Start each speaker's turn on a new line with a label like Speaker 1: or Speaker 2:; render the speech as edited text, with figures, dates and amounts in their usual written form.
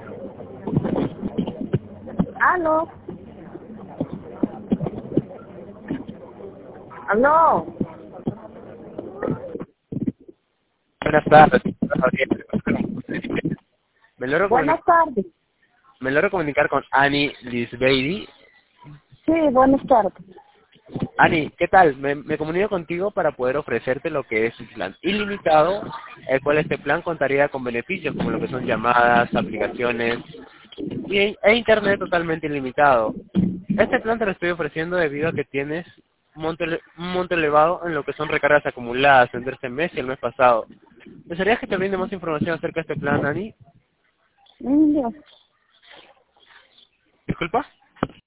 Speaker 1: Aló. Aló.
Speaker 2: Buenas tardes, Gabriel. Me logro
Speaker 1: Buenas tardes.
Speaker 2: comunicar con Annie Lisbeidi.
Speaker 1: Sí, buenas tardes.
Speaker 2: Annie, ¿qué tal? Me comunico contigo para poder ofrecerte lo que es un plan ilimitado, el cual este plan contaría con beneficios como lo que son llamadas, aplicaciones e internet totalmente ilimitado. Este plan te lo estoy ofreciendo debido a que tienes un monto elevado en lo que son recargas acumuladas entre este mes y el mes pasado. ¿Desearías que te brinde más información acerca de este plan, Annie?
Speaker 1: Ya.
Speaker 2: ¿Disculpa?